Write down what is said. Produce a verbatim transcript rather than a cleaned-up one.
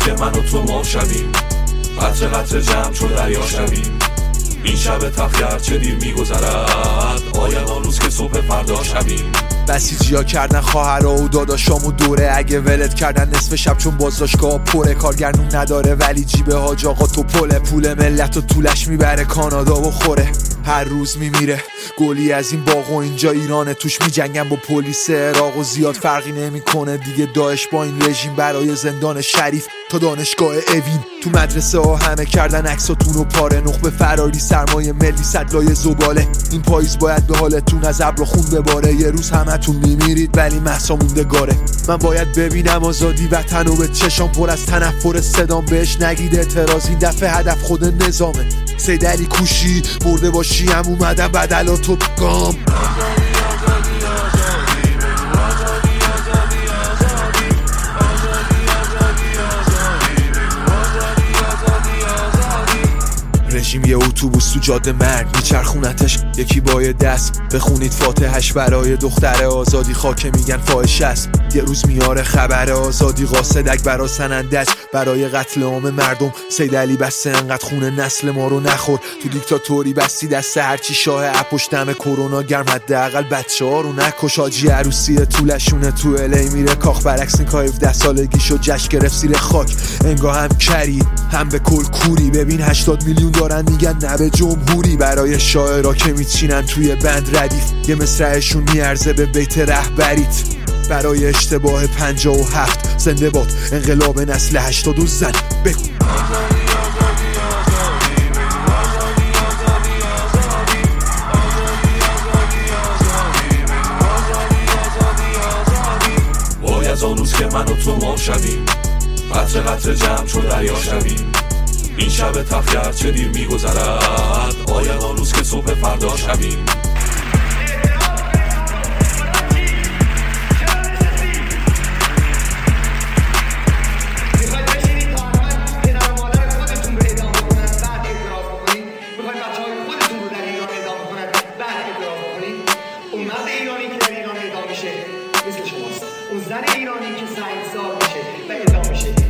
که من و تو ما شویم، قطر قطر جمع چون دریا شویم. این شب تلخ چه دیر میگذرد، آید آن روز که صبح فردا شویم. بسیجیا کردن خواهرها و داداشامو دوره، اگه ولت کردن نصف شب چون بازداشتگاه پره. کارگرنون نداره ولی جیب حاج آقا تو پله، پول ملت و طولش میبره کانادا و خوره. هر روز میمیره گلی از این باغ و اینجا ایرانه، توش میجنگن با پلیس عراق و زیاد فرقی نمیکنه دیگه داعش با این رژیم. برای زندان شریف تا دانشگاه اوین، تو مدرسه ها همه کردن عکساتون و پاره. نخبه فراری سرمایه ملی صدلای زباله، این پاییز باید به حالتون از ابر و خون بباره. یه روز همتون میمیرید ولی مهسا موندگاره. من باید ببینم آزادی وطن و به چشام پر از تنفر صدام بهش نگید اعتراض. این دفعه هدف خود نظامه. سید علی کوشی مرده باشی هم اومدم بدلاتو بگم. رژیم یه اتوبوس تو جاده مرگ میچرخونتش، یکی با یه دست بخونید فاتحش برای دختر آزادی. خاکه میگن فاحشه است، یه روز میاره خبر آزادی. قاصدک برا سنندج برای قتل عام مردم. سید علی بسته انقدر خونه نسل ما رو نخور. تو دیکتاتوری بستی دست هرچی شاه اپوش دم کرونا گرم، حداقل بچه ها رو نکش. حاجی عروسی طولشونه تو الی میره کاخ، برعکس این که هفده سالگیشو جشن گرفت زیر خاک. انگار هم کری هم به کل کوری، ببین هشتاد میلیون دارن میگن نه به جمهوری. برای شاعرها که میچینن توی بند ردیف، یه مصرعشون میارزه به بیت رهبریت. برای اشتباه پنجاه و هفت زنده باد انقلاب نسل هشتاد و زن بگو. باید آن روز که من و تو ما شویم، قطر قطر جمع چون دریا شویم. این شب تلخ چه دیر میگذرد، آید آن روز که صبح فردا شویم. اون مرد ایرانی که در ایران اعدام میشه مثل شماست، اون زن ایرانی که سنگسار میشه و اعدام میشه.